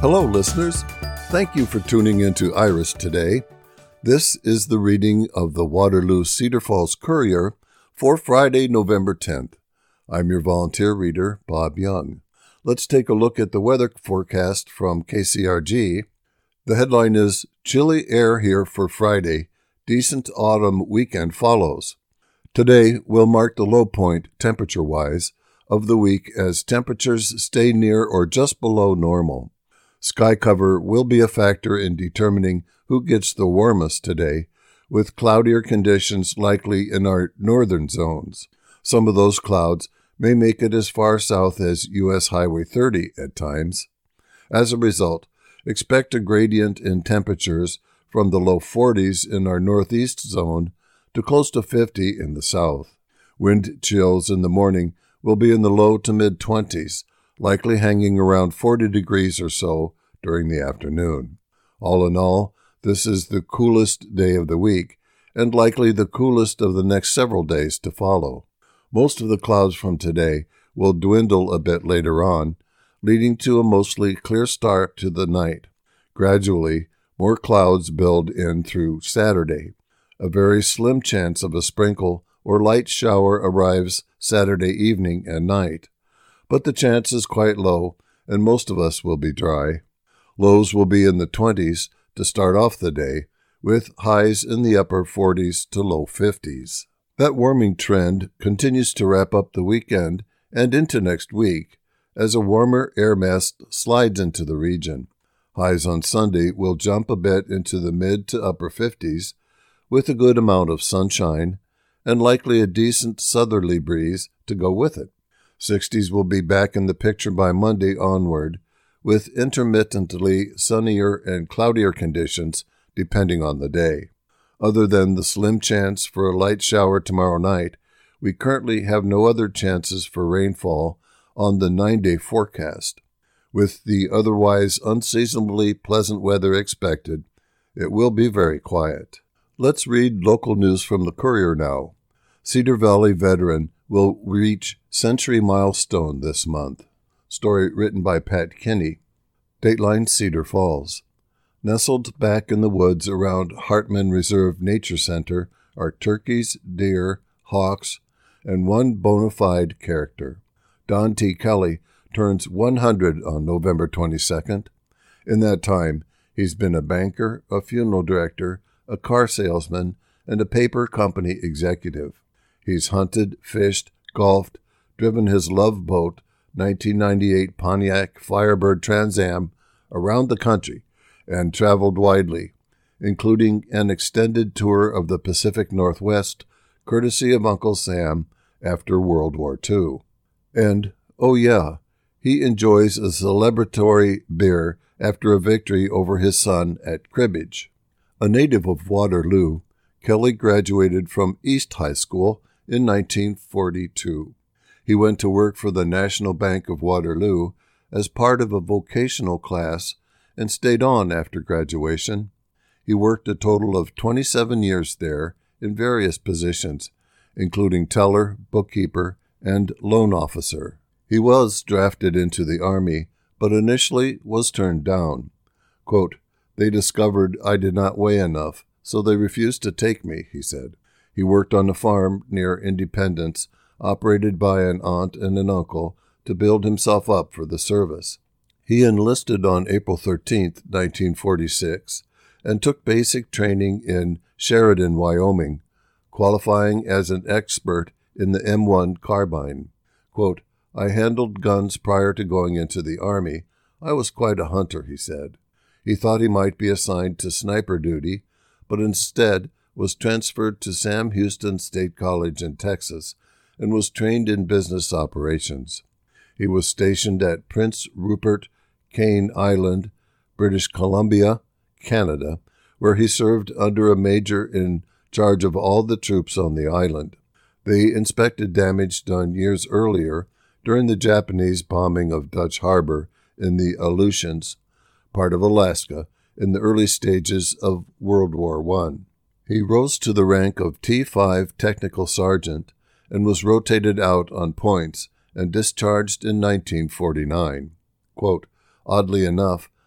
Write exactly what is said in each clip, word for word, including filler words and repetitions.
Hello, listeners. Thank you for tuning into Iris today. This is the reading of the Waterloo Cedar Falls Courier for Friday, November tenth. I'm your volunteer reader, Bob Young. Let's take a look at the weather forecast from K C R G. The headline is, Chilly Air Here for Friday. Decent Autumn Weekend Follows. Today will mark the low point, temperature-wise, of the week as temperatures stay near or just below normal. Sky cover will be a factor in determining who gets the warmest today, with cloudier conditions likely in our northern zones. Some of those clouds may make it as far south as U S Highway thirty at times. As a result, expect a gradient in temperatures from the low forties in our northeast zone to close to fifty in the south. Wind chills in the morning will be in the low to mid-twenties, likely hanging around forty degrees or so during the afternoon. All in all, this is the coolest day of the week, and likely the coolest of the next several days to follow. Most of the clouds from today will dwindle a bit later on, leading to a mostly clear start to the night. Gradually, more clouds build in through Saturday. A very slim chance of a sprinkle or light shower arrives Saturday evening and night, but the chance is quite low, and most of us will be dry. Lows will be in the twenties to start off the day, with highs in the upper forties to low fifties. That warming trend continues to wrap up the weekend and into next week as a warmer air mass slides into the region. Highs on Sunday will jump a bit into the mid to upper fifties, with a good amount of sunshine and likely a decent southerly breeze to go with it. sixties will be back in the picture by Monday onward, with intermittently sunnier and cloudier conditions depending on the day. Other than the slim chance for a light shower tomorrow night, we currently have no other chances for rainfall on the nine-day forecast. With the otherwise unseasonably pleasant weather expected, it will be very quiet. Let's read local news from the Courier now. Cedar Valley veteran will reach century milestone this month. Story written by Pat Kinney. Dateline Cedar Falls. Nestled back in the woods around Hartman Reserve Nature Center are turkeys, deer, hawks, and one bona fide character. Don T. Kelly turns one hundred on November twenty-second. In that time, he's been a banker, a funeral director, a car salesman, and a paper company executive. He's hunted, fished, golfed, driven his love boat, nineteen ninety-eight Pontiac Firebird Trans Am, around the country, and traveled widely, including an extended tour of the Pacific Northwest, courtesy of Uncle Sam after World War Two. And, oh yeah, he enjoys a celebratory beer after a victory over his son at cribbage. A native of Waterloo, Kelly graduated from East High School in nineteen forty-two. He went to work for the National Bank of Waterloo as part of a vocational class and stayed on after graduation. He worked a total of twenty-seven years there in various positions, including teller, bookkeeper, and loan officer. He was drafted into the Army, but initially was turned down. Quote, "They discovered I did not weigh enough, so they refused to take me," he said. He worked on a farm near Independence, operated by an aunt and an uncle, to build himself up for the service. He enlisted on April thirteenth, nineteen forty-six, and took basic training in Sheridan, Wyoming, qualifying as an expert in the M one carbine. Quote, "I handled guns prior to going into the Army. I was quite a hunter," he said. He thought he might be assigned to sniper duty, but instead was transferred to Sam Houston State College in Texas and was trained in business operations. He was stationed at Prince Rupert, Cane Island, British Columbia, Canada, where he served under a major in charge of all the troops on the island. They inspected damage done years earlier during the Japanese bombing of Dutch Harbor in the Aleutians, part of Alaska, in the early stages of World War One. He rose to the rank of T five Technical Sergeant and was rotated out on points and discharged in nineteen forty-nine. Quote, "Oddly enough,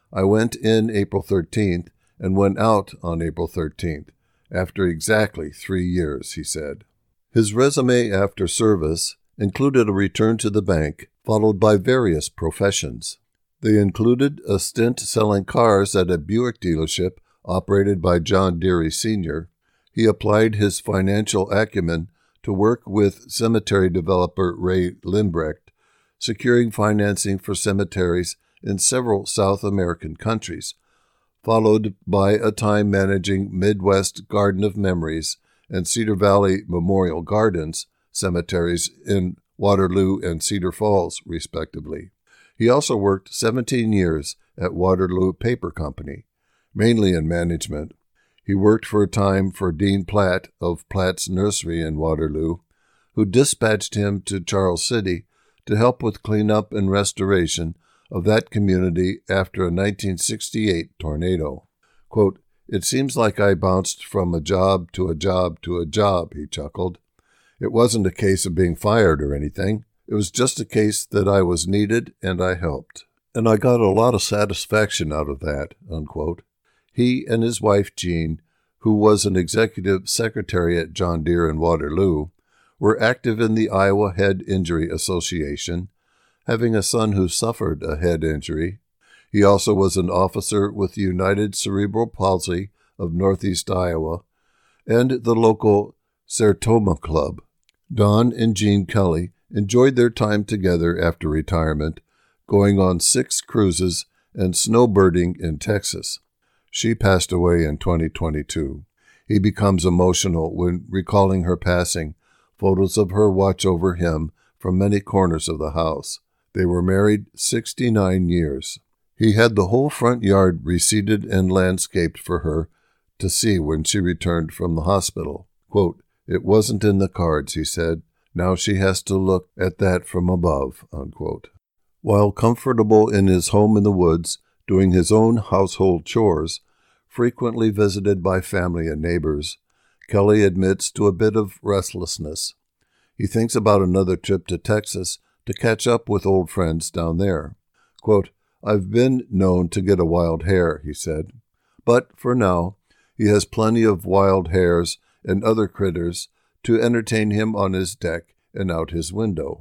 I went in April thirteenth and went out on April thirteenth, after exactly three years, he said. His resume after service included a return to the bank, followed by various professions. They included a stint selling cars at a Buick dealership operated by John Deere Senior He applied his financial acumen to work with cemetery developer Ray Limbrecht, securing financing for cemeteries in several South American countries, followed by a time managing Midwest Garden of Memories and Cedar Valley Memorial Gardens cemeteries in Waterloo and Cedar Falls, respectively. He also worked seventeen years at Waterloo Paper Company, mainly in management. He worked for a time for Dean Platt of Platt's Nursery in Waterloo, who dispatched him to Charles City to help with cleanup and restoration of that community after a nineteen sixty-eight tornado. Quote, "It seems like I bounced from a job to a job to a job," he chuckled. "It wasn't a case of being fired or anything. It was just a case that I was needed and I helped. And I got a lot of satisfaction out of that," unquote. He and his wife, Jean, who was an executive secretary at John Deere in Waterloo, were active in the Iowa Head Injury Association, having a son who suffered a head injury. He also was an officer with the United Cerebral Palsy of Northeast Iowa and the local Sertoma Club. Don and Jean Kelly enjoyed their time together after retirement, going on six cruises and snowbirding in Texas. She passed away in twenty twenty-two. He becomes emotional when recalling her passing. Photos of her watch over him from many corners of the house. They were married sixty-nine years. He had the whole front yard reseeded and landscaped for her to see when she returned from the hospital. Quote, "It wasn't in the cards," he said. "Now she has to look at that from above," unquote. While comfortable in his home in the woods, doing his own household chores, frequently visited by family and neighbors, Kelly admits to a bit of restlessness. He thinks about another trip to Texas to catch up with old friends down there. Quote, "I've been known to get a wild hare," he said. But for now, he has plenty of wild hares and other critters to entertain him on his deck and out his window.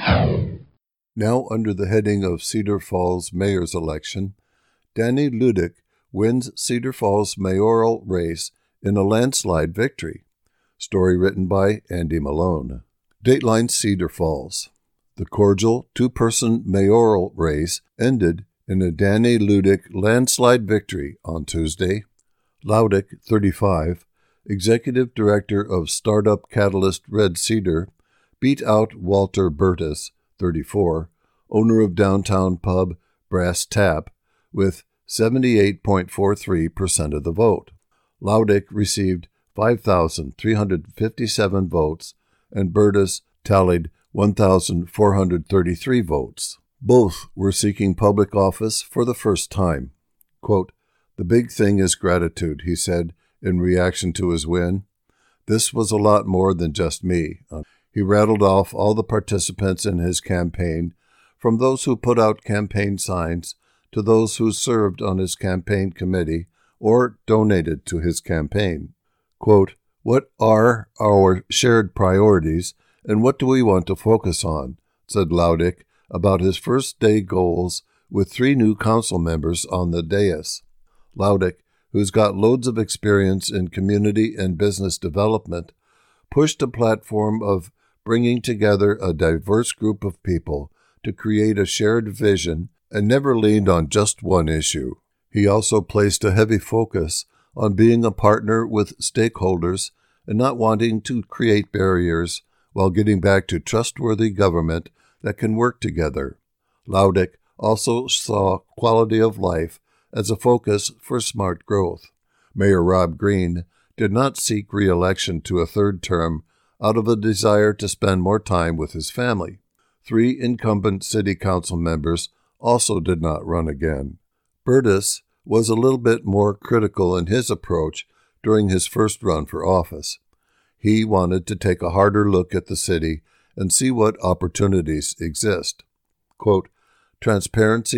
Now, under the heading of Cedar Falls mayor's election, Danny Ludick wins Cedar Falls mayoral race in a landslide victory. Story written by Andy Malone. Dateline Cedar Falls. The cordial two-person mayoral race ended in a Danny Ludick landslide victory on Tuesday. Ludick, thirty-five, executive director of startup Catalyst Red Cedar, beat out Walter Burtis, thirty-four, owner of downtown pub Brass Tap, with seventy-eight point four three percent of the vote. Ludick received five thousand three hundred fifty-seven votes, and Burtis tallied one thousand four hundred thirty-three votes. Both were seeking public office for the first time. Quote, "The big thing is gratitude," he said in reaction to his win. "This was a lot more than just me." He rattled off all the participants in his campaign, from those who put out campaign signs to those who served on his campaign committee or donated to his campaign. Quote, "What are our shared priorities, and what do we want to focus on?" said Ludick about his first day goals with three new council members on the dais. Ludick, who's got loads of experience in community and business development, pushed a platform of bringing together a diverse group of people to create a shared vision and never leaned on just one issue. He also placed a heavy focus on being a partner with stakeholders and not wanting to create barriers while getting back to trustworthy government that can work together. Ludick also saw quality of life as a focus for smart growth. Mayor Rob Green did not seek re-election to a third term out of a desire to spend more time with his family. Three incumbent city council members also did not run again. Burtis was a little bit more critical in his approach during his first run for office. He wanted to take a harder look at the city and see what opportunities exist. Quote, "Transparency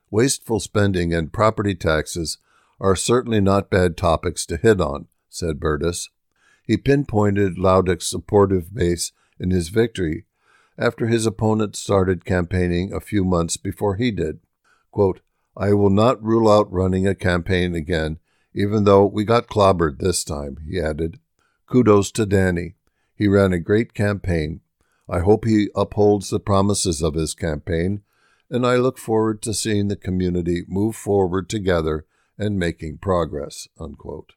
Wasteful spending and property taxes are certainly not bad topics to hit on, said Burtis. He pinpointed Laudick's supportive base in his victory after his opponent started campaigning a few months before he did. Quote, I will not rule out running a campaign again, even though we got clobbered this time, he added. Kudos to Danny. He ran a great campaign. I hope he upholds the promises of his campaign, and I look forward to seeing the community move forward together and making progress, unquote.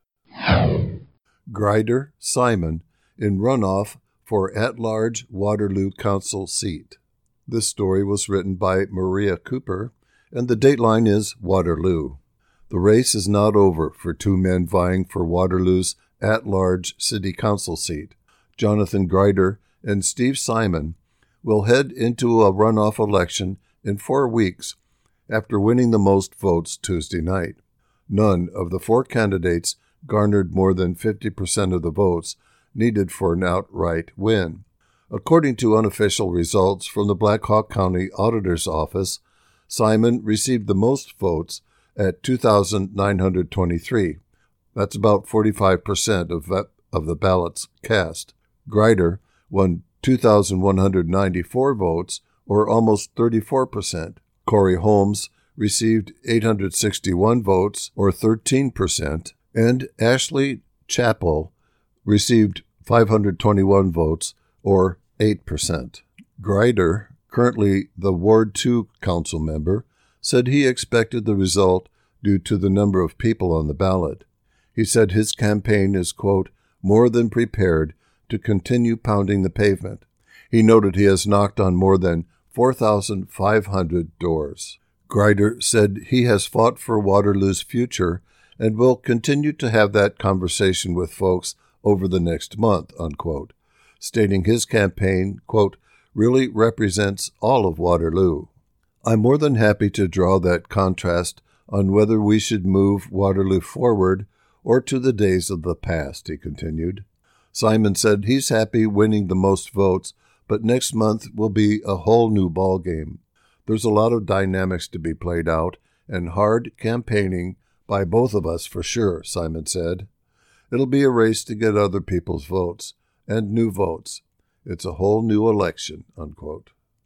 Grider, Simon, in runoff for at-large Waterloo Council seat. This story was written by Maria Cooper, and the dateline is Waterloo. The race is not over for two men vying for Waterloo's at-large city council seat. Jonathan Grider and Steve Simon will head into a runoff election in four weeks after winning the most votes Tuesday night. None of the four candidates garnered more than fifty percent of the votes needed for an outright win. According to unofficial results from the Black Hawk County Auditor's Office, Simon received the most votes at two thousand nine hundred twenty-three. That's about forty-five percent of, of the ballots cast. Grider won two thousand one hundred ninety-four votes, or almost thirty-four percent. Corey Holmes received eight hundred sixty-one votes, or thirteen percent, and Ashley Chappell received five hundred twenty-one votes, or eight percent. Grider, currently the Ward two council member, said he expected the result due to the number of people on the ballot. He said his campaign is, quote, more than prepared to continue pounding the pavement. He noted he has knocked on more than four thousand five hundred doors. Grider said he has fought for Waterloo's future and will continue to have that conversation with folks over the next month, unquote, stating his campaign, quote, really represents all of Waterloo. I'm more than happy to draw that contrast on whether we should move Waterloo forward or to the days of the past, he continued. Simon said he's happy winning the most votes, but next month will be a whole new ballgame. There's a lot of dynamics to be played out and hard campaigning by both of us for sure, Simon said. It'll be a race to get other people's votes and new votes. It's a whole new election, unquote.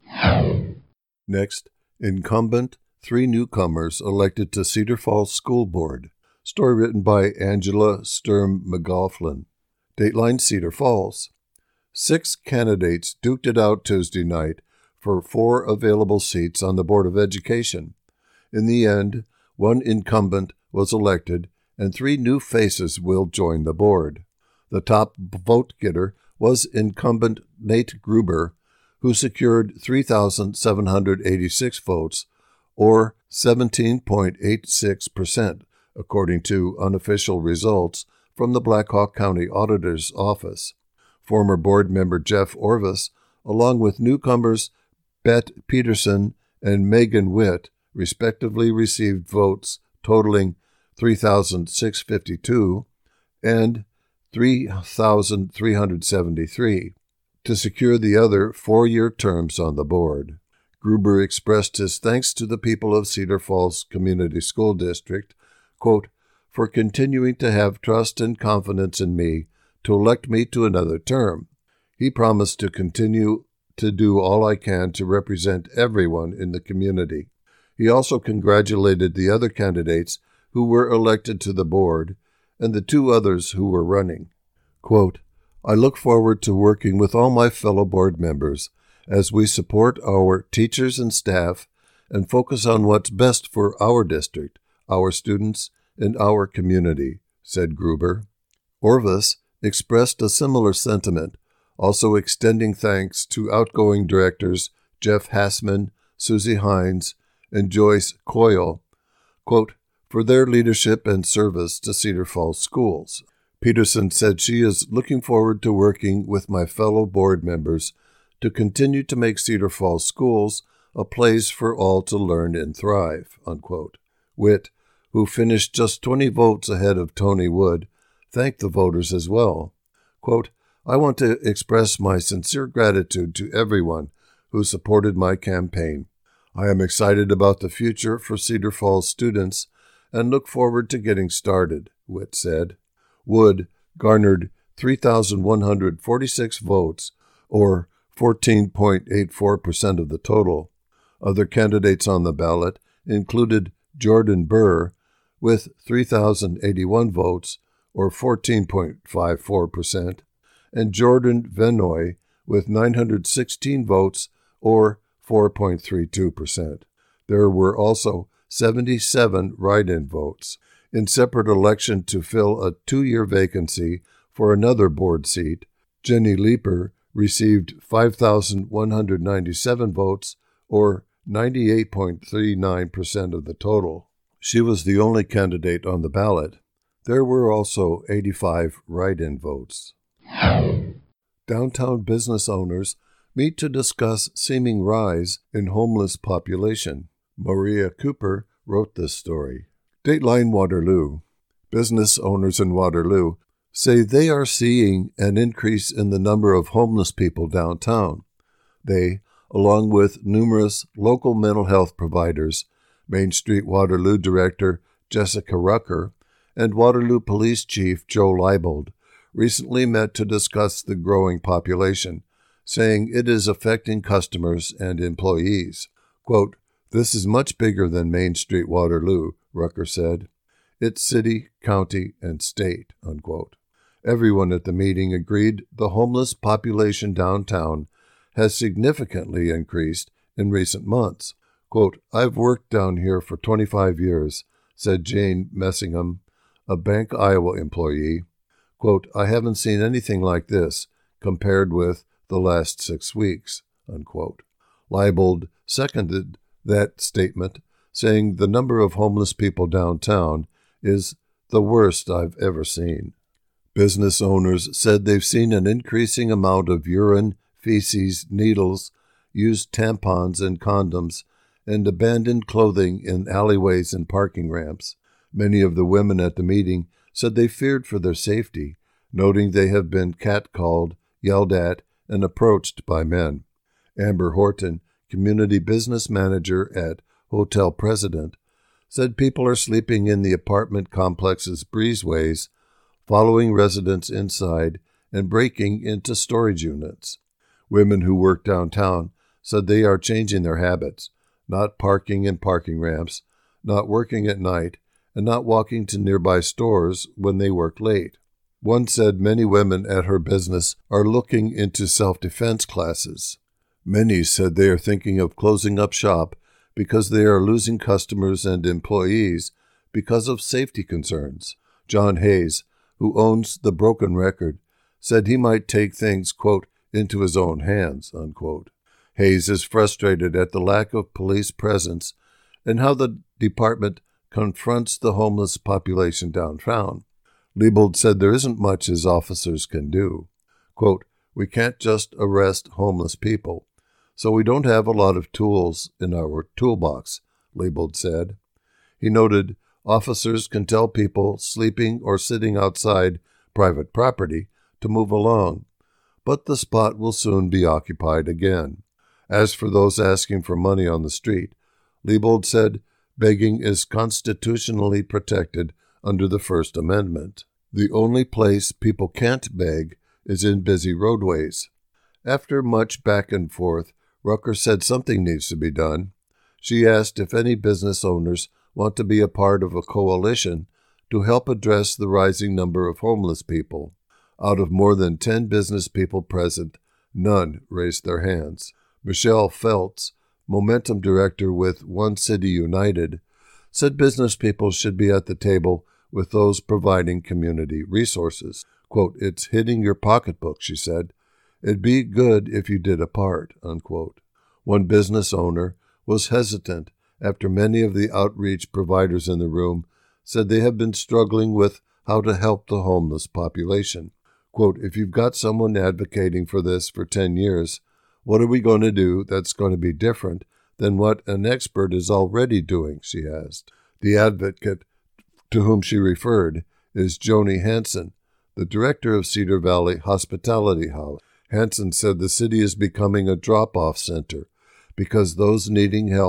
Next, incumbent, three newcomers elected to Cedar Falls School Board. Story written by Angela Sturm McGaughlin. Dateline Cedar Falls. Six candidates duked it out Tuesday night for four available seats on the Board of Education. In the end, one incumbent was elected, and three new faces will join the board. The top vote-getter was incumbent Nate Gruber, who secured three thousand seven hundred eighty-six votes, or seventeen point eight six percent, according to unofficial results from the Black Hawk County Auditor's Office. Former board member Jeff Orvis, along with newcomers Bette Peterson and Megan Witt, respectively received votes totaling three thousand six hundred fifty-two and three thousand three hundred seventy-three to secure the other four-year terms on the board. Gruber expressed his thanks to the people of Cedar Falls Community School District, quote, for continuing to have trust and confidence in me to elect me to another term. He promised to continue to do all I can to represent everyone in the community. He also congratulated the other candidates who were elected to the board and the two others who were running. Quote, I look forward to working with all my fellow board members as we support our teachers and staff and focus on what's best for our district, our students, and our community, said Gruber. Orvis expressed a similar sentiment, also extending thanks to outgoing directors Jeff Hassman, Susie Hines, and Joyce Coyle, quote, for their leadership and service to Cedar Falls schools. Peterson said she is looking forward to working with my fellow board members to continue to make Cedar Falls schools a place for all to learn and thrive, unquote. Witt, who finished just twenty votes ahead of Tony Wood, thanked the voters as well. Quote, I want to express my sincere gratitude to everyone who supported my campaign. I am excited about the future for Cedar Falls students and look forward to getting started, Witt said. Wood garnered three thousand one hundred forty-six votes, or fourteen point eight four percent of the total. Other candidates on the ballot included Jordan Burr with three thousand eighty-one votes, or fourteen point five four percent, and Jordan Venoy with nine hundred sixteen votes, or four point three two percent. There were also seventy-seven write-in votes. In separate election to fill a two-year vacancy for another board seat, Jenny Leeper received five thousand one hundred ninety-seven votes, or ninety-eight point three nine percent of the total. She was the only candidate on the ballot. There were also eighty-five write-in votes. Downtown business owners meet to discuss seeming rise in homeless population. Maria Cooper wrote this story. Dateline Waterloo. Business owners in Waterloo say they are seeing an increase in the number of homeless people downtown. They, along with numerous local mental health providers, Main Street Waterloo Director Jessica Rucker, and Waterloo Police Chief Joe Leibold, recently met to discuss the growing population, saying it is affecting customers and employees. Quote, "This is much bigger than Main Street Waterloo," Rucker said. "It's city, county, and state," unquote. Everyone at the meeting agreed the homeless population downtown has significantly increased in recent months. Quote, "I've worked down here for twenty-five years, said Jane Messingham, a Bank Iowa employee. Quote, "I haven't seen anything like this compared with the last six weeks, unquote. Leibold seconded that statement, saying the number of homeless people downtown is the worst I've ever seen. Business owners said they've seen an increasing amount of urine, feces, needles, used tampons and condoms, and abandoned clothing in alleyways and parking ramps. Many of the women at the meeting said they feared for their safety, noting they have been catcalled, yelled at, and approached by men. Amber Horton, community business manager at Hotel President, said people are sleeping in the apartment complex's breezeways, following residents inside and breaking into storage units. Women who work downtown said they are changing their habits, not parking in parking ramps, not working at night, and not walking to nearby stores when they work late. One said many women at her business are looking into self-defense classes. Many said they are thinking of closing up shop because they are losing customers and employees because of safety concerns. John Hayes, who owns the Broken Record, said he might take things, quote, into his own hands, unquote. Hayes is frustrated at the lack of police presence and how the department confronts the homeless population downtown. Leibold said there isn't much his officers can do. Quote, "We can't just arrest homeless people, so we don't have a lot of tools in our toolbox," Leibold said. He noted officers can tell people sleeping or sitting outside private property to move along, but the spot will soon be occupied again. As for those asking for money on the street, Leibold said begging is constitutionally protected under the First Amendment. The only place people can't beg is in busy roadways. After much back and forth, Rucker said something needs to be done. She asked if any business owners want to be a part of a coalition to help address the rising number of homeless people. Out of more than ten business people present, none raised their hands. Michelle Feltz, Momentum Director with One City United, said business people should be at the table with those providing community resources. Quote, "It's hitting your pocketbook," she said. "It'd be good if you did a part," unquote. One business owner was hesitant after many of the outreach providers in the room said they have been struggling with how to help the homeless population. Quote, "If you've got someone advocating for this for ten years, what are we going to do that's going to be different than what an expert is already doing?" she asked. The advocate to whom she referred is Joni Hansen, the director of Cedar Valley Hospitality House. Hansen said the city is becoming a drop-off center because those needing help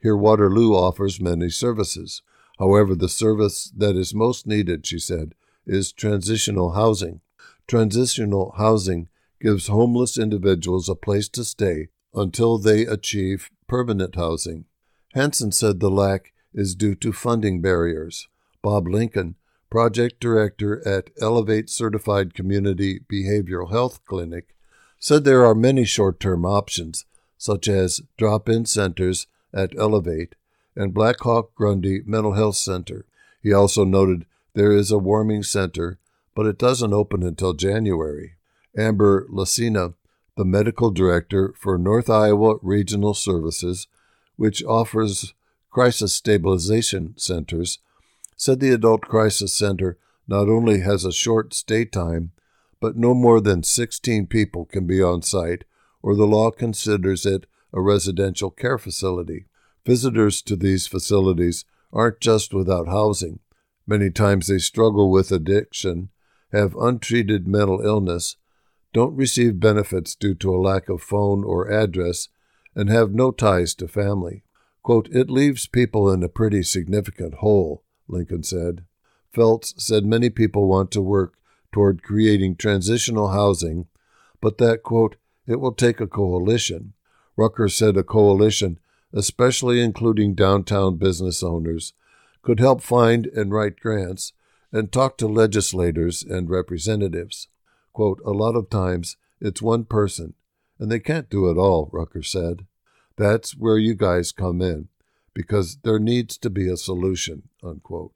Here Waterloo offers many services. However, the service that is most needed, she said, is transitional housing. Transitional housing gives homeless individuals a place to stay until they achieve permanent housing. Hansen said the lack is due to funding barriers. Bob Lincoln, project director at Elevate Certified Community Behavioral Health Clinic, said there are many short-term options, such as drop-in centers at Elevate and Black Hawk Grundy Mental Health Center. He also noted there is a warming center, but it doesn't open until January. Amber Lacina, the medical director for North Iowa Regional Services, which offers crisis stabilization centers, said the Adult Crisis Center not only has a short stay time, but no more than sixteen people can be on site, or the law considers it a residential care facility. Visitors to these facilities aren't just without housing. Many times they struggle with addiction, have untreated mental illness, don't receive benefits due to a lack of phone or address, and have no ties to family. Quote, "It leaves people in a pretty significant hole," Lincoln said. Feltz said many people want to work toward creating transitional housing, but that, quote, "it will take a coalition." Rucker said a coalition, especially including downtown business owners, could help find and write grants and talk to legislators and representatives. Quote, "A lot of times it's one person, and they can't do it all," Rucker said. "That's where you guys come in, because there needs to be a solution," unquote.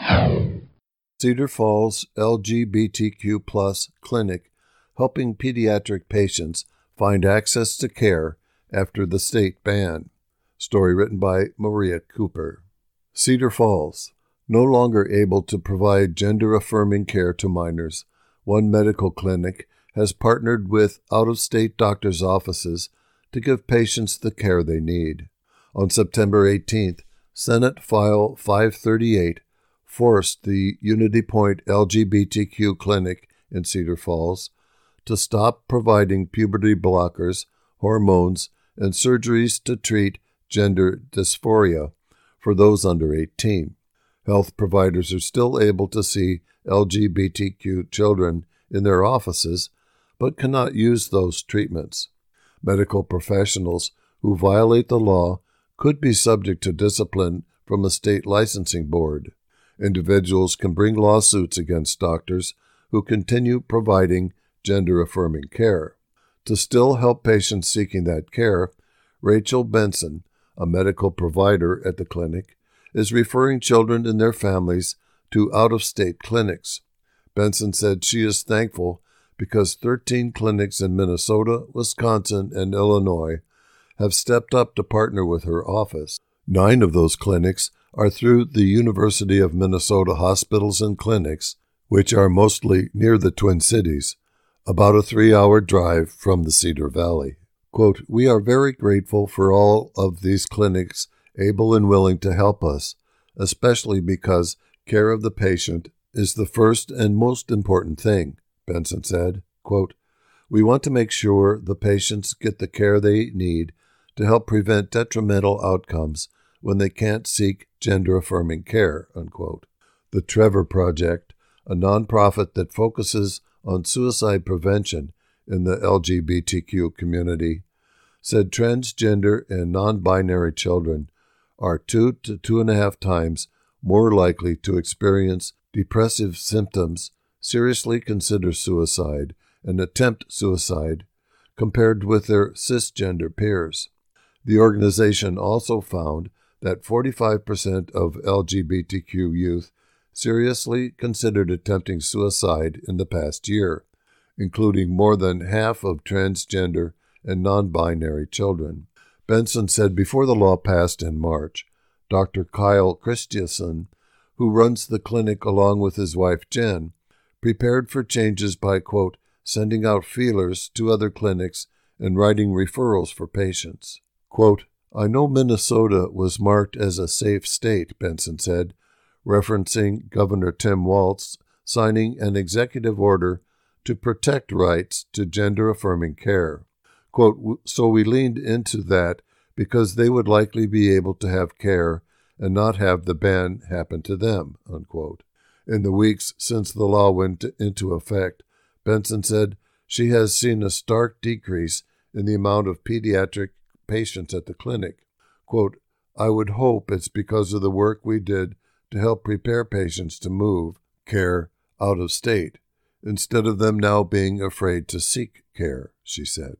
Cedar Falls L G B T Q plus clinic helping pediatric patients find access to care after the state ban. Story written by Maria Cooper. Cedar Falls, no longer able to provide gender-affirming care to minors, one medical clinic has partnered with out-of-state doctors' offices to give patients the care they need. On September eighteenth, Senate File five thirty-eight forced the Unity Point L G B T Q clinic in Cedar Falls to stop providing puberty blockers, hormones, and surgeries to treat gender dysphoria for those under eighteen. Health providers are still able to see L G B T Q children in their offices, but cannot use those treatments. Medical professionals who violate the law could be subject to discipline from a state licensing board. Individuals can bring lawsuits against doctors who continue providing gender-affirming care. To still help patients seeking that care, Rachel Benson, a medical provider at the clinic, is referring children and their families to out-of-state clinics. Benson said she is thankful because thirteen clinics in Minnesota, Wisconsin, and Illinois have stepped up to partner with her office. Nine of those clinics are through the University of Minnesota Hospitals and Clinics, which are mostly near the Twin Cities, about a three-hour drive from the Cedar Valley. Quote, "We are very grateful for all of these clinics able and willing to help us, especially because care of the patient is the first and most important thing," Benson said. Quote, "We want to make sure the patients get the care they need to help prevent detrimental outcomes when they can't seek gender-affirming care," unquote. The Trevor Project, a nonprofit that focuses on suicide prevention in the L G B T Q community, said transgender and non-binary children are two to two and a half times more likely to experience depressive symptoms, seriously consider suicide, and attempt suicide compared with their cisgender peers. The organization also found that forty-five percent of L G B T Q youth seriously considered attempting suicide in the past year, including more than half of transgender and non-binary children. Benson said before the law passed in March, Doctor Kyle Christensen, who runs the clinic along with his wife Jen, prepared for changes by, quote, "sending out feelers to other clinics and writing referrals for patients." Quote, "I know Minnesota was marked as a safe state," Benson said, referencing Governor Tim Walz signing an executive order to protect rights to gender-affirming care. Quote, "So we leaned into that because they would likely be able to have care and not have the ban happen to them, unquote. In the weeks since the law went into effect, Benson said she has seen a stark decrease in the amount of pediatric patients at the clinic. Quote, I would hope it's because of the work we did to help prepare patients to move care out of state, instead of them now being afraid to seek care, she said.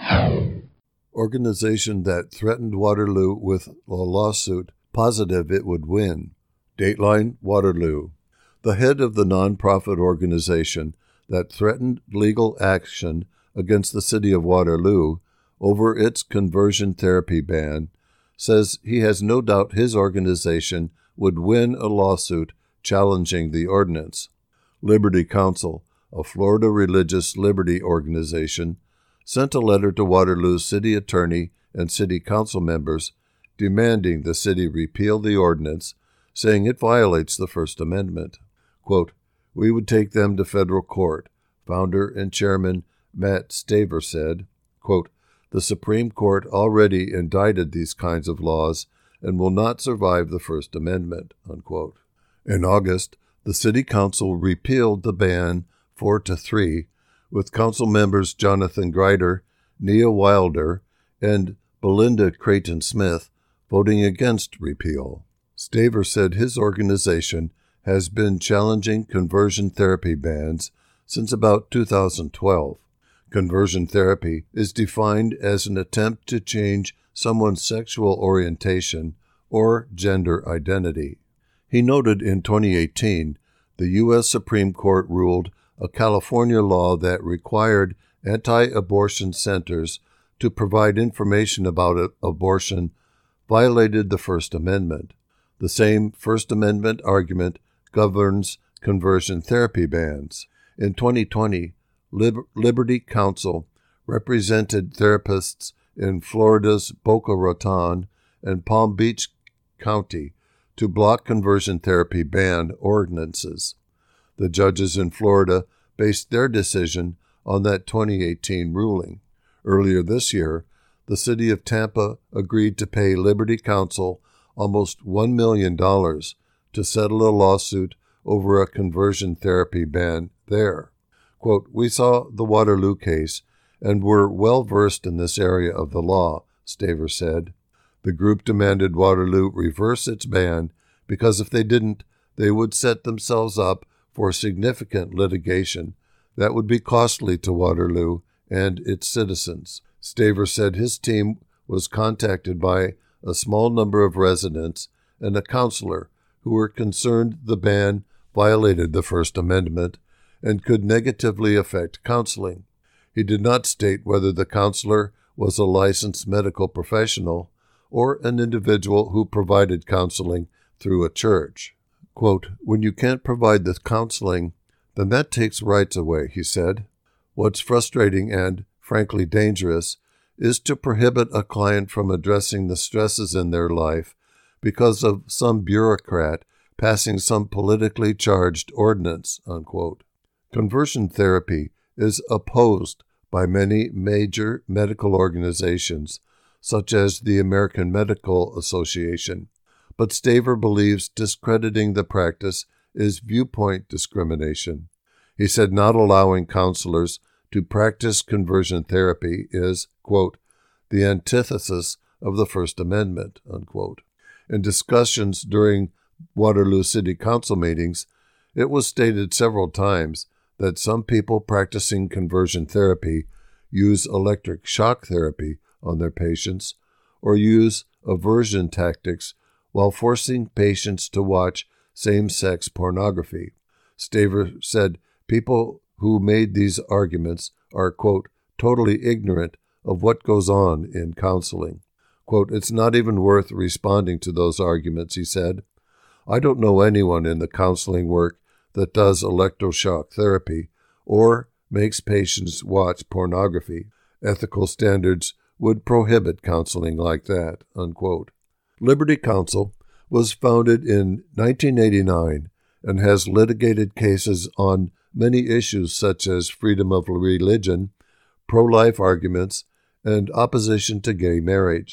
Organization that threatened Waterloo with a lawsuit positive it would win. Dateline Waterloo. The head of the nonprofit organization that threatened legal action against the city of Waterloo over its conversion therapy ban says he has no doubt his organization would win a lawsuit challenging the ordinance. Liberty Counsel, a Florida religious liberty organization, sent a letter to Waterloo's city attorney and city council members demanding the city repeal the ordinance, saying it violates the First Amendment. Quote, we would take them to federal court, founder and chairman Matt Staver said. Quote, the Supreme Court already indicted these kinds of laws and will not survive the First Amendment, unquote. In August, the City Council repealed the ban four to three, with council members Jonathan Grider, Nia Wilder, and Belinda Creighton-Smith voting against repeal. Staver said his organization has been challenging conversion therapy bans since about two thousand twelve. Conversion therapy is defined as an attempt to change someone's sexual orientation or gender identity. He noted in twenty eighteen, the U S Supreme Court ruled a California law that required anti-abortion centers to provide information about abortion violated the First Amendment. The same First Amendment argument governs conversion therapy bans. In twenty twenty, Lib- Liberty Counsel represented therapists in Florida's Boca Raton and Palm Beach County to block conversion therapy ban ordinances. The judges in Florida based their decision on that twenty eighteen ruling. Earlier this year, the city of Tampa agreed to pay Liberty Counsel almost one million dollars to settle a lawsuit over a conversion therapy ban there. Quote, we saw the Waterloo case and were well versed in this area of the law, Staver said. The group demanded Waterloo reverse its ban because if they didn't, they would set themselves up for significant litigation that would be costly to Waterloo and its citizens. Staver said his team was contacted by a small number of residents and a counselor who were concerned the ban violated the First Amendment and could negatively affect counseling. He did not state whether the counselor was a licensed medical professional or an individual who provided counseling through a church. Quote, when you can't provide the counseling, then that takes rights away, he said. What's frustrating and, frankly, dangerous is to prohibit a client from addressing the stresses in their life because of some bureaucrat passing some politically charged ordinance, unquote. Conversion therapy is opposed by many major medical organizations, such as the American Medical Association, but Staver believes discrediting the practice is viewpoint discrimination. He said not allowing counselors to practice conversion therapy is, quote, the antithesis of the First Amendment, unquote. In discussions during Waterloo City Council meetings, it was stated several times that some people practicing conversion therapy use electric shock therapy on their patients or use aversion tactics while forcing patients to watch same-sex pornography. Staver said people who made these arguments are, quote, totally ignorant of what goes on in counseling. Quote, it's not even worth responding to those arguments, he said. I don't know anyone in the counseling work that does electroshock therapy or makes patients watch pornography. Ethical standards would prohibit counseling like that, unquote. Liberty Counsel was founded in nineteen eighty-nine and has litigated cases on many issues such as freedom of religion, pro-life arguments, and opposition to gay marriage.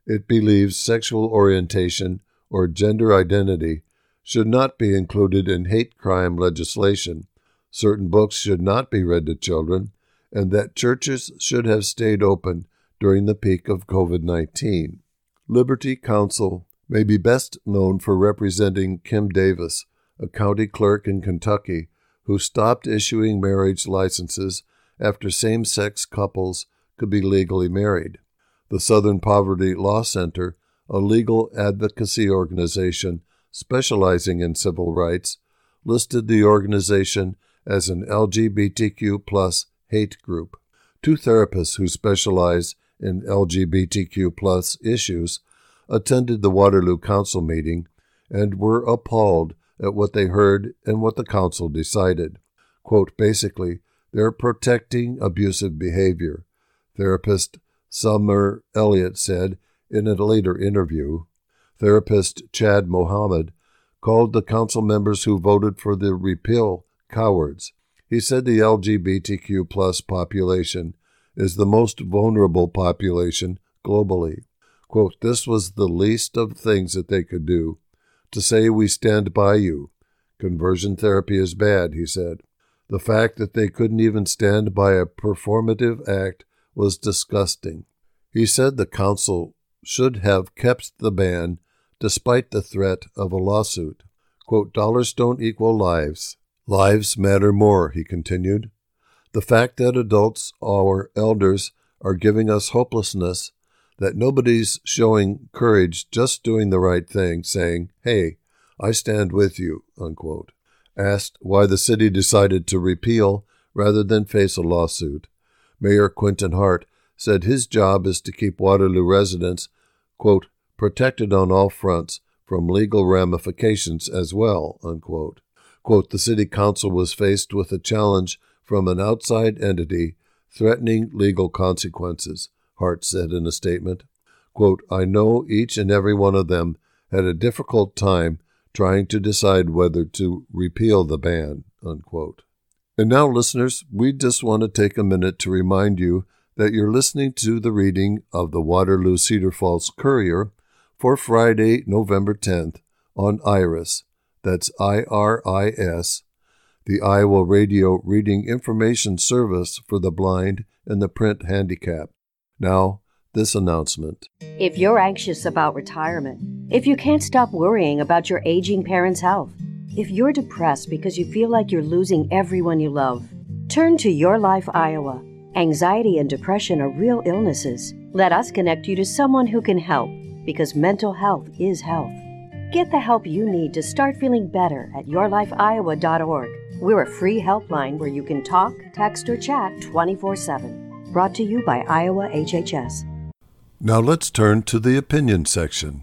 It believes sexual orientation or gender identity should not be included in hate crime legislation, certain books should not be read to children, and that churches should have stayed open during the peak of covid nineteen. Liberty Counsel may be best known for representing Kim Davis, a county clerk in Kentucky who stopped issuing marriage licenses after same-sex couples could be legally married. The Southern Poverty Law Center, a legal advocacy organization specializing in civil rights, listed the organization as an L G B T Q plus hate group. Two therapists who specialize in L G B T Q plus issues attended the Waterloo Council meeting and were appalled at what they heard and what the council decided. Quote, basically, they're protecting abusive behavior, therapist Summer Elliott said in a later interview. Therapist Chad Mohammed called the council members who voted for the repeal cowards. He said the L G B T Q plus population is the most vulnerable population globally. Quote, this was the least of things that they could do, to say we stand by you. Conversion therapy is bad, he said. The fact that they couldn't even stand by a performative act was disgusting. He said the council should have kept the ban despite the threat of a lawsuit. Quote, dollars don't equal lives. Lives matter more, he continued. The fact that adults, our elders, are giving us hopelessness, that nobody's showing courage, just doing the right thing, saying, hey, I stand with you, unquote. Asked why the city decided to repeal rather than face a lawsuit, Mayor Quentin Hart said his job is to keep Waterloo residents, quote, protected on all fronts from legal ramifications as well, unquote. Quote, the city council was faced with a challenge from an outside entity threatening legal consequences, Hart said in a statement. Quote, I know each and every one of them had a difficult time trying to decide whether to repeal the ban, unquote. And now, listeners, we just want to take a minute to remind you that you're listening to the reading of the Waterloo Cedar Falls Courier for Friday, November tenth on IRIS, that's I R I S, the Iowa Radio Reading Information Service for the Blind and the Print Handicapped. Now, this announcement. If you're anxious about retirement, if you can't stop worrying about your aging parents' health, if you're depressed because you feel like you're losing everyone you love, turn to Your Life Iowa. Anxiety and depression are real illnesses. Let us connect you to someone who can help, because mental health is health. Get the help you need to start feeling better at your life iowa dot org. We're a free helpline where you can talk, text, or chat twenty-four seven. Brought to you by Iowa H H S. Now let's turn to the opinion section.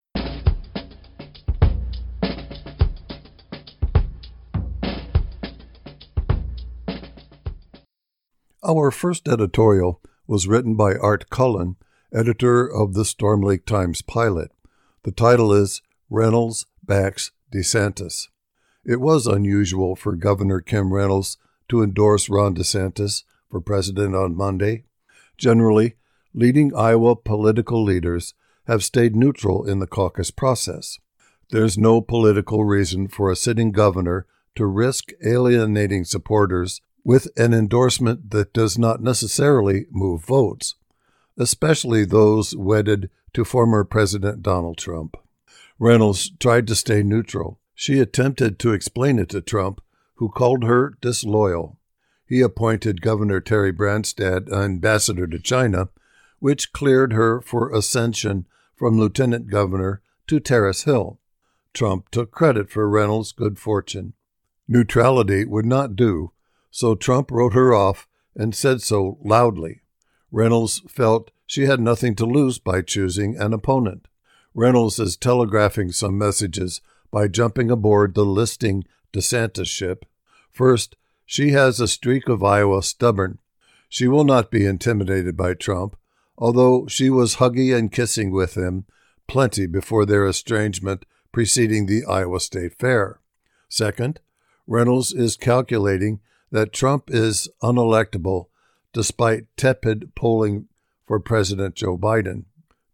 Our first editorial was written by Art Cullen, editor of the Storm Lake Times Pilot. The title is Reynolds Backs DeSantis. It was unusual for Governor Kim Reynolds to endorse Ron DeSantis for president on Monday. Generally, leading Iowa political leaders have stayed neutral in the caucus process. There's no political reason for a sitting governor to risk alienating supporters with an endorsement that does not necessarily move votes, especially those wedded to former President Donald Trump. Reynolds tried to stay neutral. She attempted to explain it to Trump, who called her disloyal. He appointed Governor Terry Branstad ambassador to China, which cleared her for ascension from lieutenant governor to Terrace Hill. Trump took credit for Reynolds' good fortune. Neutrality would not do, so Trump wrote her off and said so loudly. Reynolds felt she had nothing to lose by choosing an opponent. Reynolds is telegraphing some messages by jumping aboard the listing DeSantis ship. First, she has a streak of Iowa stubborn. She will not be intimidated by Trump, although she was huggy and kissing with him plenty before their estrangement preceding the Iowa State Fair. Second, Reynolds is calculating that Trump is unelectable despite tepid polling for President Joe Biden.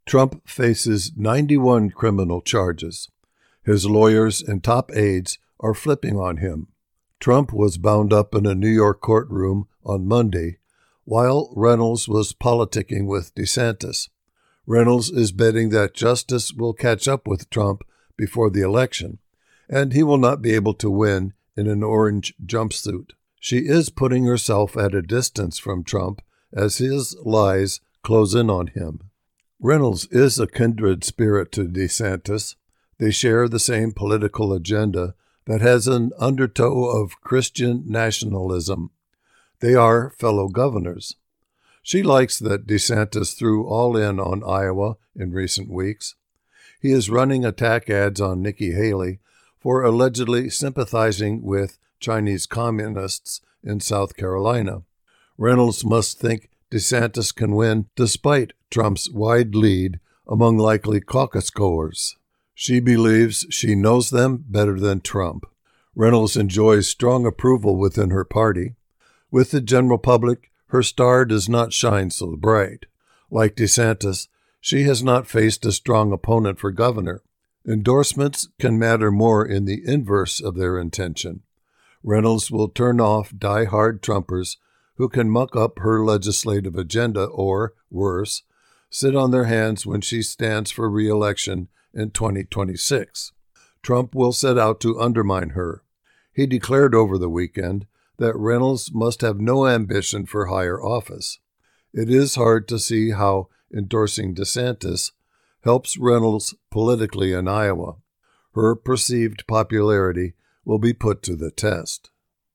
Trump faces ninety-one criminal charges. His lawyers and top aides are flipping on him. Trump was bound up in a New York courtroom on Monday, while Reynolds was politicking with DeSantis. Reynolds is betting that justice will catch up with Trump before the election, and he will not be able to win in an orange jumpsuit. She is putting herself at a distance from Trump as his lies close in on him. Reynolds is a kindred spirit to DeSantis. They share the same political agenda that has an undertow of Christian nationalism. They are fellow governors. She likes that DeSantis threw all in on Iowa in recent weeks. He is running attack ads on Nikki Haley for allegedly sympathizing with Chinese communists in South Carolina. Reynolds must think DeSantis can win despite Trump's wide lead among likely caucus goers. She believes she knows them better than Trump. Reynolds enjoys strong approval within her party. With the general public, her star does not shine so bright. Like DeSantis, she has not faced a strong opponent for governor. Endorsements can matter more in the inverse of their intention. Reynolds will turn off die-hard Trumpers who can muck up her legislative agenda or, worse, sit on their hands when she stands for re-election in twenty twenty-six. Trump will set out to undermine her. He declared over the weekend that Reynolds must have no ambition for higher office. It is hard to see how endorsing DeSantis helps Reynolds politically in Iowa. Her perceived popularity will be put to the test.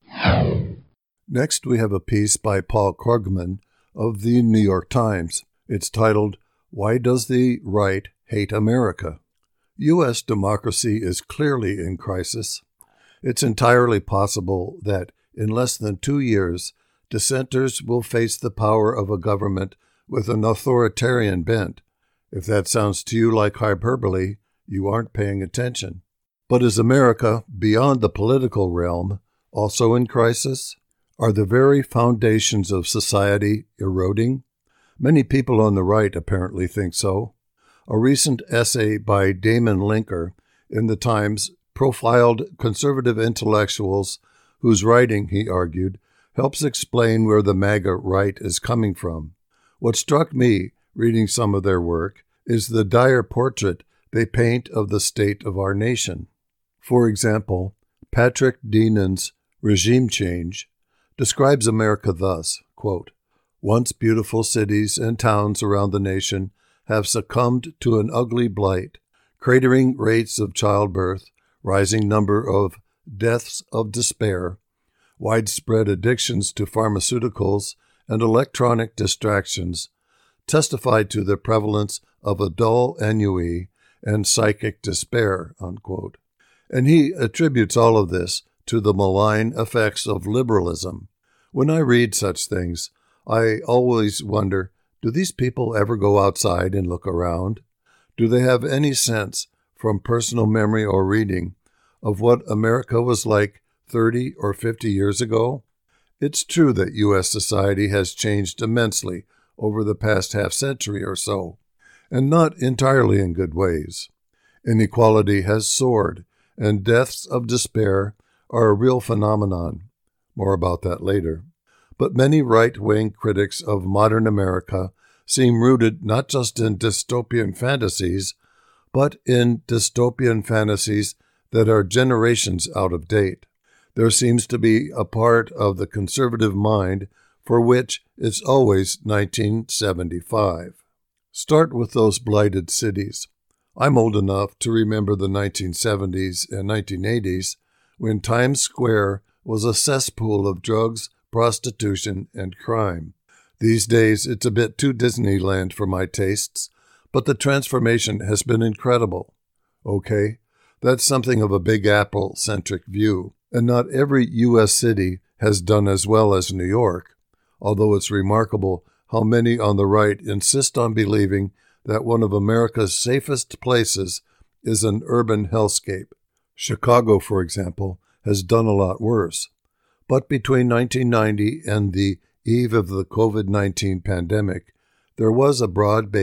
Next, we have a piece by Paul Krugman of the New York Times. It's titled, "Why Does the Right Hate America?" U S democracy is clearly in crisis. It's entirely possible that in less than two years, dissenters will face the power of a government with an authoritarian bent. If that sounds to you like hyperbole, you aren't paying attention. But is America, beyond the political realm, also in crisis? Are the very foundations of society eroding? Many people on the right apparently think so. A recent essay by Damon Linker in the Times profiled conservative intellectuals whose writing, he argued, helps explain where the MAGA right is coming from. What struck me, reading some of their work, is the dire portrait they paint of the state of our nation. For example, Patrick Denon's Regime Change describes America thus, quote, "Once beautiful cities and towns around the nation have succumbed to an ugly blight, cratering rates of childbirth, rising number of deaths of despair, widespread addictions to pharmaceuticals and electronic distractions, testified to the prevalence of a dull ennui and psychic despair," unquote. And he attributes all of this to the malign effects of liberalism. When I read such things, I always wonder, do these people ever go outside and look around? Do they have any sense, from personal memory or reading, of what America was like thirty or fifty years ago? It's true that U S society has changed immensely over the past half-century or so, and not entirely in good ways. Inequality has soared, and deaths of despair are a real phenomenon. More about that later. But many right-wing critics of modern America seem rooted not just in dystopian fantasies, but in dystopian fantasies that are generations out of date. There seems to be a part of the conservative mind for which it's always nineteen seventy-five. Start with those blighted cities. I'm old enough to remember the nineteen seventies and nineteen eighties when Times Square was a cesspool of drugs, prostitution, and crime. These days, it's a bit too Disneyland for my tastes, but the transformation has been incredible. Okay, that's something of a Big Apple-centric view, and not every U S city has done as well as New York, although it's remarkable how many on the right insist on believing that one of America's safest places is an urban hellscape. Chicago, for example, has done a lot worse. But between nineteen ninety and the eve of the covid nineteen pandemic, there was a broad-based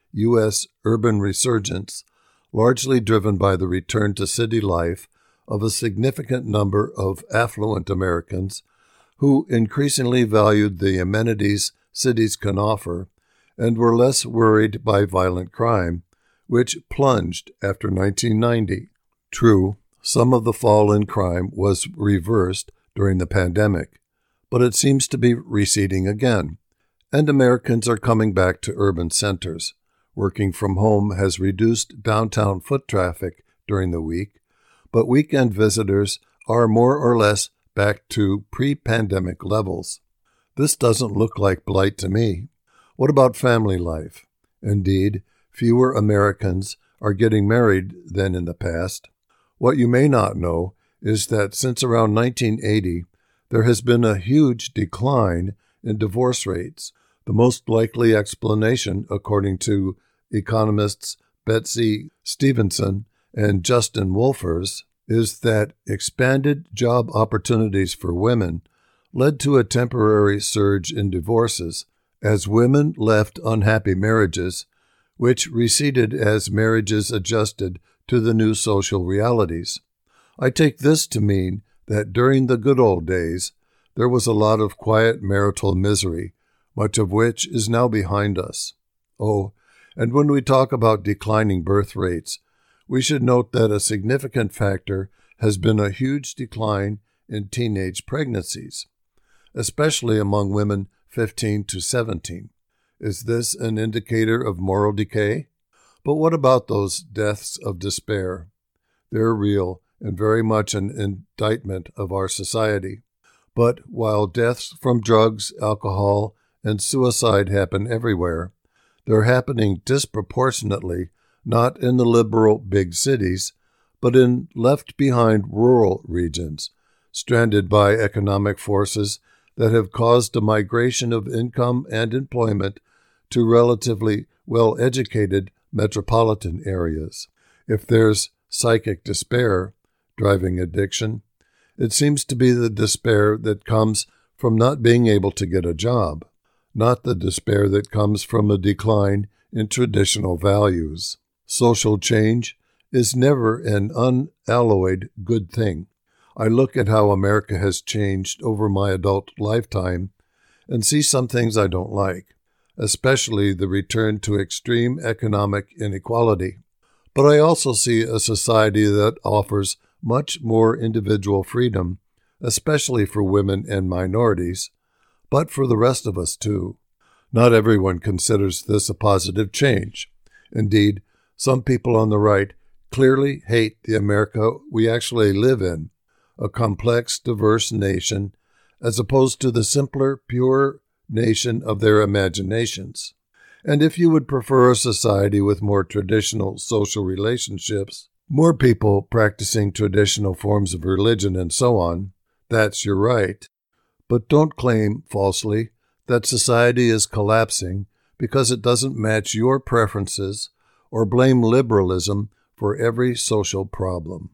U S urban resurgence, largely driven by the return to city life of a significant number of affluent Americans who increasingly valued the amenities cities can offer and were less worried by violent crime, which plunged after nineteen ninety. True, some of the fall in crime was reversed during the pandemic, but it seems to be receding again, and Americans are coming back to urban centers. Working from home has reduced downtown foot traffic during the week, but weekend visitors are more or less back to pre-pandemic levels. This doesn't look like blight to me. What about family life? Indeed, fewer Americans are getting married than in the past. What you may not know is that since around nineteen eighty, there has been a huge decline in divorce rates. The most likely explanation, according to economists Betsy Stevenson and Justin Wolfers, is that expanded job opportunities for women led to a temporary surge in divorces as women left unhappy marriages, which receded as marriages adjusted to the new social realities. I take this to mean that during the good old days, there was a lot of quiet marital misery, much of which is now behind us. Oh, and when we talk about declining birth rates, we should note that a significant factor has been a huge decline in teenage pregnancies, especially among women fifteen to seventeen. Is this an indicator of moral decay? But what about those deaths of despair? They're real and very much an indictment of our society. But while deaths from drugs, alcohol, and suicide happen everywhere, they're happening disproportionately not in the liberal big cities, but in left-behind rural regions, stranded by economic forces that have caused a migration of income and employment to relatively well-educated metropolitan areas. If there's psychic despair driving addiction, it seems to be the despair that comes from not being able to get a job, not the despair that comes from a decline in traditional values. Social change is never an unalloyed good thing. I look at how America has changed over my adult lifetime and see some things I don't like, especially the return to extreme economic inequality. But I also see a society that offers much more individual freedom, especially for women and minorities, but for the rest of us too. Not everyone considers this a positive change. Indeed, some people on the right clearly hate the America we actually live in, a complex, diverse nation, as opposed to the simpler, pure nation of their imaginations. And if you would prefer a society with more traditional social relationships, more people practicing traditional forms of religion and so on, that's your right. But don't claim, falsely, that society is collapsing because it doesn't match your preferences, or blame liberalism for every social problem.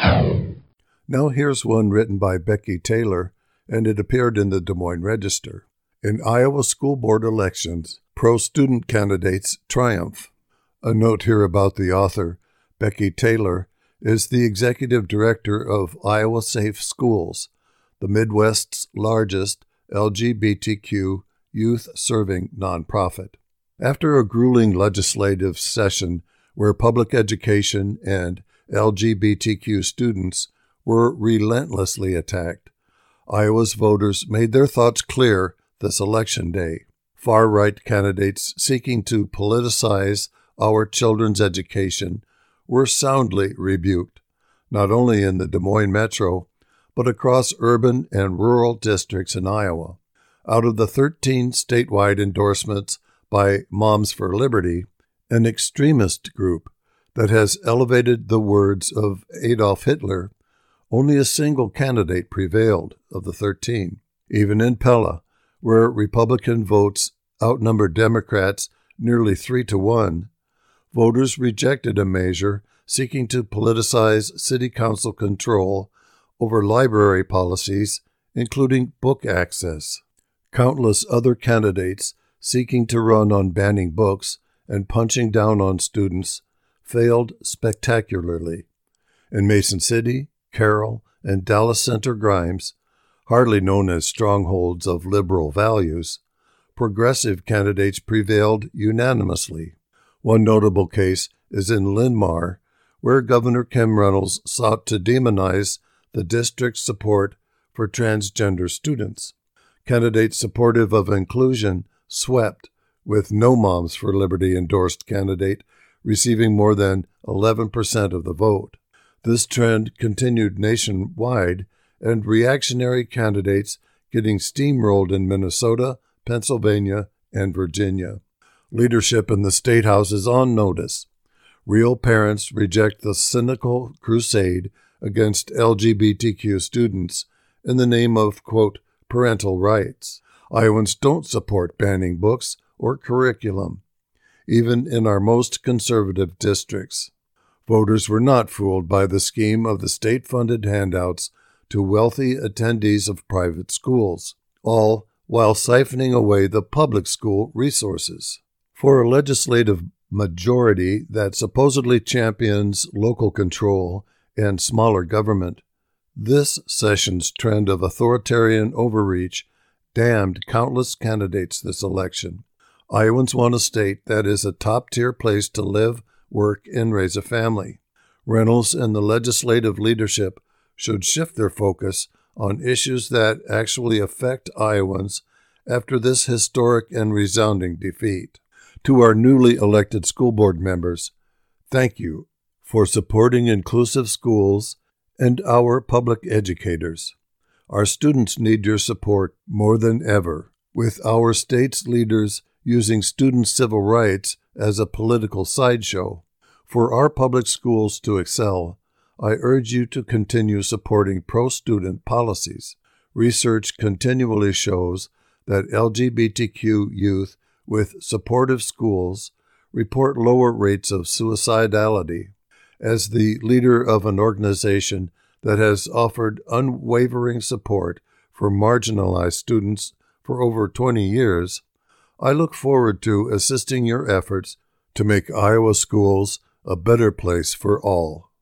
Now here's one written by Becky Taylor, and it appeared in the Des Moines Register. In Iowa school board elections, pro-student candidates triumph. A note here about the author. Becky Taylor is the executive director of Iowa Safe Schools, the Midwest's largest L G B T Q youth-serving nonprofit. After a grueling legislative session where public education and L G B T Q students were relentlessly attacked, Iowa's voters made their thoughts clear this election day. Far-right candidates seeking to politicize our children's education were soundly rebuked, not only in the Des Moines metro, but across urban and rural districts in Iowa. Out of the thirteen statewide endorsements by Moms for Liberty, an extremist group that has elevated the words of Adolf Hitler, only a single candidate prevailed of the thirteen. Even in Pella, where Republican votes outnumbered Democrats nearly three to one, voters rejected a measure seeking to politicize city council control over library policies, including book access. Countless other candidates seeking to run on banning books and punching down on students failed spectacularly. In Mason City, Carroll, and Dallas Center Grimes, hardly known as strongholds of liberal values, progressive candidates prevailed unanimously. One notable case is in Linn-Mar, where Governor Kim Reynolds sought to demonize the district's support for transgender students. Candidates supportive of inclusion swept, with No Moms for Liberty endorsed candidate receiving more than eleven percent of the vote. This trend continued nationwide, and reactionary candidates getting steamrolled in Minnesota, Pennsylvania, and Virginia. Leadership in the State House is on notice. Real parents reject the cynical crusade against L G B T Q students in the name of, quote, parental rights. Iowans don't support banning books or curriculum, even in our most conservative districts. Voters were not fooled by the scheme of the state-funded handouts to wealthy attendees of private schools, all while siphoning away the public school resources. For a legislative majority that supposedly champions local control and smaller government, this session's trend of authoritarian overreach damned countless candidates this election. Iowans want a state that is a top-tier place to live, work, and raise a family. Reynolds and the legislative leadership should shift their focus on issues that actually affect Iowans after this historic and resounding defeat. To our newly elected school board members, thank you for supporting inclusive schools and our public educators. Our students need your support more than ever, with our state's leaders using student civil rights as a political sideshow. For our public schools to excel, I urge you to continue supporting pro-student policies. Research continually shows that L G B T Q youth with supportive schools report lower rates of suicidality. As the leader of an organization that has offered unwavering support for marginalized students for over twenty years, I look forward to assisting your efforts to make Iowa schools a better place for all.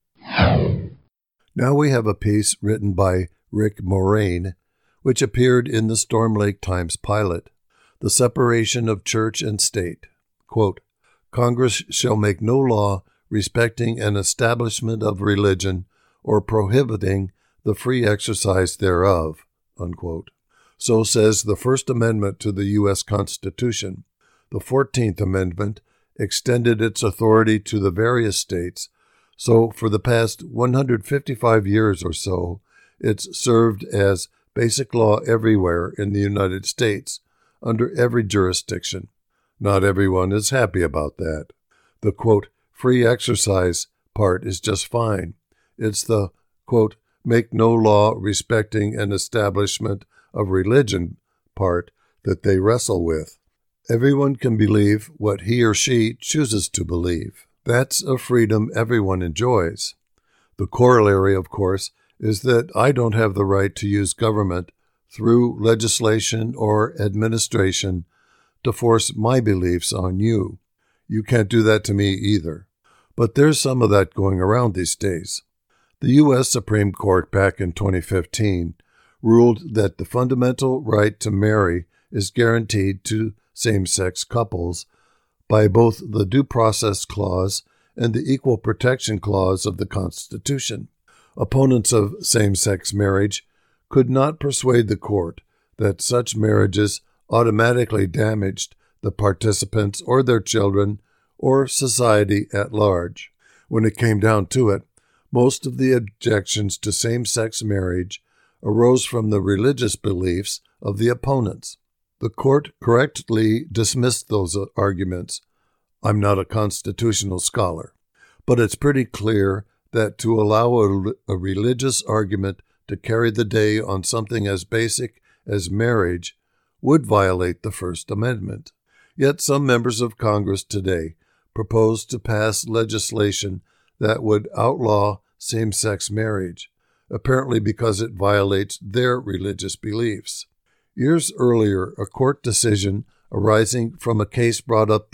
Now we have a piece written by Rick Moraine, which appeared in the Storm Lake Times pilot, The Separation of Church and State. Quote, Congress shall make no law respecting an establishment of religion or prohibiting the free exercise thereof, unquote. So says the First Amendment to the U S Constitution. The Fourteenth Amendment extended its authority to the various states, so for the past one hundred fifty-five years or so, it's served as basic law everywhere in the United States, under every jurisdiction. Not everyone is happy about that. The, quote, free exercise part is just fine. It's the, quote, make no law respecting an establishment of religion part that they wrestle with. Everyone can believe what he or she chooses to believe. That's a freedom everyone enjoys. The corollary, of course, is that I don't have the right to use government through legislation or administration to force my beliefs on you. You can't do that to me either. But there's some of that going around these days. The U S Supreme Court back in twenty fifteen ruled that the fundamental right to marry is guaranteed to same-sex couples by both the Due Process Clause and the Equal Protection Clause of the Constitution. Opponents of same-sex marriage could not persuade the court that such marriages automatically damaged the participants or their children or society at large. When it came down to it, most of the objections to same-sex marriage arose from the religious beliefs of the opponents. The court correctly dismissed those arguments. I'm not a constitutional scholar, but it's pretty clear that to allow a, a religious argument to carry the day on something as basic as marriage would violate the First Amendment. Yet some members of Congress today propose to pass legislation that would outlaw same-sex marriage, apparently because it violates their religious beliefs. Years earlier, a court decision arising from a case brought up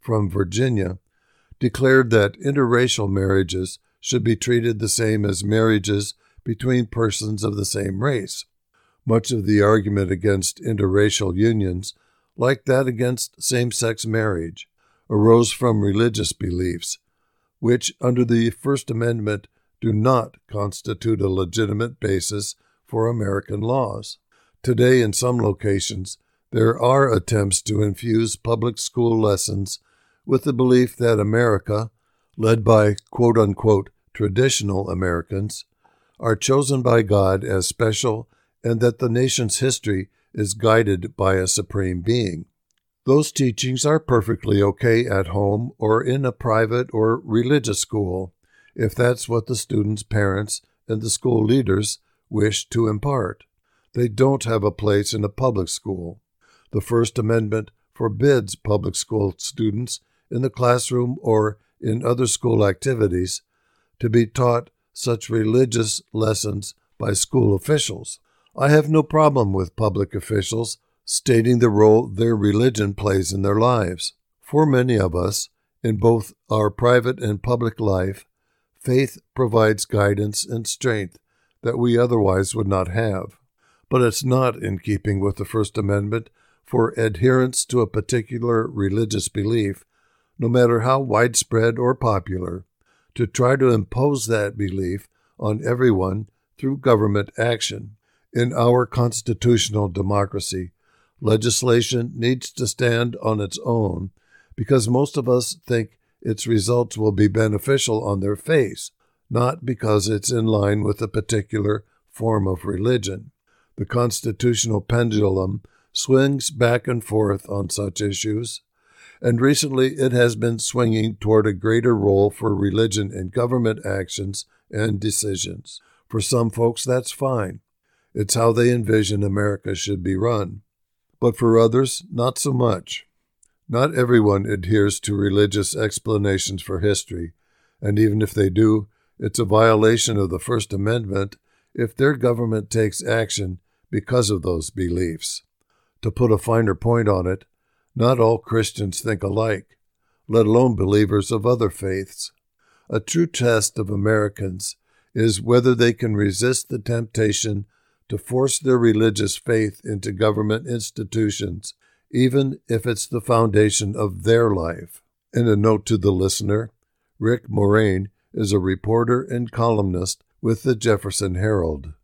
from Virginia, declared that interracial marriages should be treated the same as marriages between persons of the same race. Much of the argument against interracial unions, like that against same-sex marriage, arose from religious beliefs, which, under the First Amendment, do not constitute a legitimate basis for American laws. Today, in some locations, there are attempts to infuse public school lessons with the belief that America, led by quote-unquote traditional Americans, are chosen by God as special and that the nation's history is guided by a supreme being. Those teachings are perfectly okay at home or in a private or religious school, if that's what the students' parents and the school leaders wish to impart. They don't have a place in a public school. The First Amendment forbids public school students in the classroom or in other school activities to be taught such religious lessons by school officials. I have no problem with public officials stating the role their religion plays in their lives. For many of us, in both our private and public life, faith provides guidance and strength that we otherwise would not have. But it's not in keeping with the First Amendment for adherence to a particular religious belief, no matter how widespread or popular, to try to impose that belief on everyone through government action. In our constitutional democracy, legislation needs to stand on its own because most of us think its results will be beneficial on their face, not because it's in line with a particular form of religion. The constitutional pendulum swings back and forth on such issues, and recently it has been swinging toward a greater role for religion in government actions and decisions. For some folks, that's fine. It's how they envision America should be run. But for others, not so much. Not everyone adheres to religious explanations for history, and even if they do, it's a violation of the First Amendment if their government takes action because of those beliefs. To put a finer point on it, not all Christians think alike, let alone believers of other faiths. A true test of Americans is whether they can resist the temptation to force their religious faith into government institutions, even if it's the foundation of their life. In a note to the listener, Rick Moraine is a reporter and columnist with the Jefferson Herald.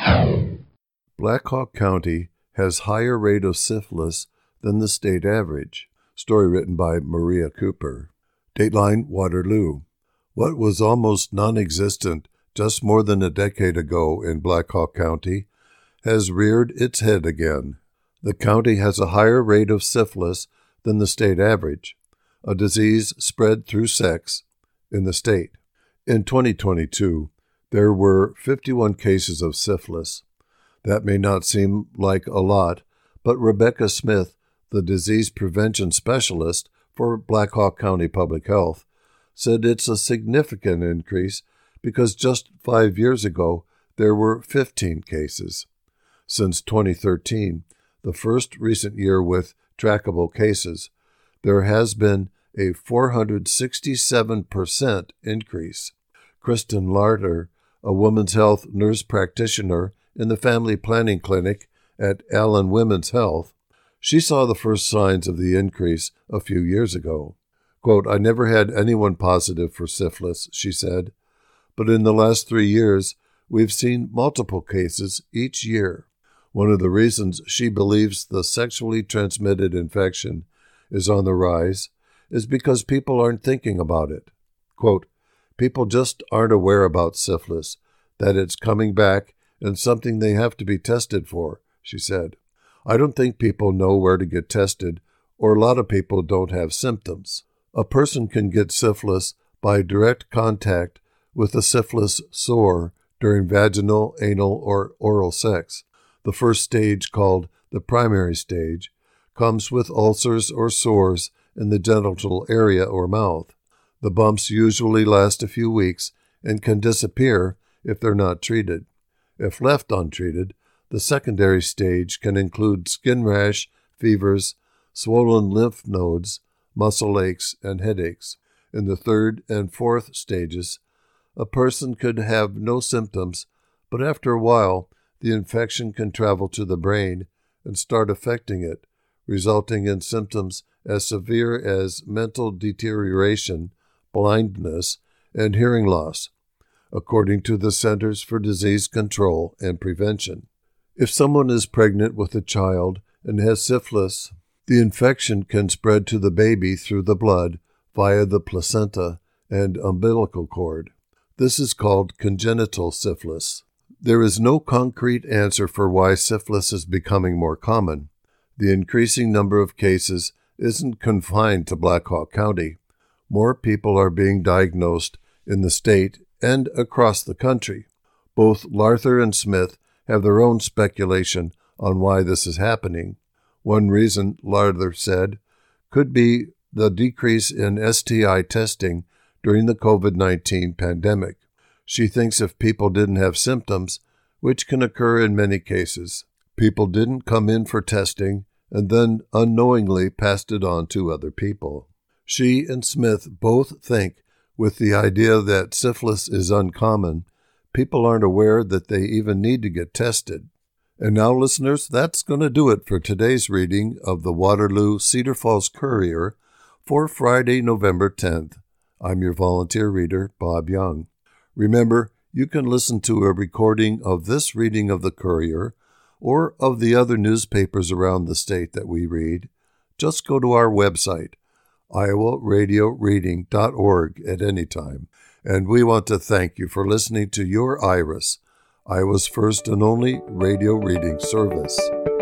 Black Hawk County has higher rate of syphilis than the state average. Story written by Maria Cooper. Dateline Waterloo. What was almost non-existent just more than a decade ago in Black Hawk County has reared its head again. The county has a higher rate of syphilis than the state average, a disease spread through sex in the state. In twenty twenty-two, there were fifty-one cases of syphilis. That may not seem like a lot, but Rebecca Smith, the disease prevention specialist for Black Hawk County Public Health, said it's a significant increase because just five years ago there were fifteen cases. Since twenty thirteen, the first recent year with trackable cases, there has been a four hundred sixty-seven percent increase. Kristen Larter, a women's health nurse practitioner in the family planning clinic at Allen Women's Health, she saw the first signs of the increase a few years ago. Quote, "I never had anyone positive for syphilis," she said, "but in the last three years, we've seen multiple cases each year." One of the reasons she believes the sexually transmitted infection is on the rise is because people aren't thinking about it. Quote, "People just aren't aware about syphilis, that it's coming back and something they have to be tested for," she said. "I don't think people know where to get tested, or a lot of people don't have symptoms. A person can get syphilis by direct contact with a syphilis sore during vaginal, anal, or oral sex. The first stage, called the primary stage, comes with ulcers or sores in the genital area or mouth. The bumps usually last a few weeks and can disappear if they're not treated. If left untreated, the secondary stage can include skin rash, fevers, swollen lymph nodes, muscle aches, and headaches. In the third and fourth stages, a person could have no symptoms, but after a while, the infection can travel to the brain and start affecting it, resulting in symptoms as severe as mental deterioration, blindness, and hearing loss, according to the Centers for Disease Control and Prevention. If someone is pregnant with a child and has syphilis, the infection can spread to the baby through the blood via the placenta and umbilical cord. This is called congenital syphilis. There is no concrete answer for why syphilis is becoming more common. The increasing number of cases isn't confined to Black Hawk County. More people are being diagnosed in the state and across the country. Both Larther and Smith have their own speculation on why this is happening. One reason, Larther said, could be the decrease in S T I testing during the covid nineteen pandemic. She thinks if people didn't have symptoms, which can occur in many cases, people didn't come in for testing and then unknowingly passed it on to other people. She and Smith both think with the idea that syphilis is uncommon, people aren't aware that they even need to get tested. And now, listeners, that's going to do it for today's reading of the Waterloo Cedar Falls Courier for Friday, November tenth. I'm your volunteer reader, Bob Young. Remember, you can listen to a recording of this reading of the Courier or of the other newspapers around the state that we read. Just go to our website, iowa radio reading dot org, at any time. And we want to thank you for listening to your Iris, Iowa's first and only radio reading service.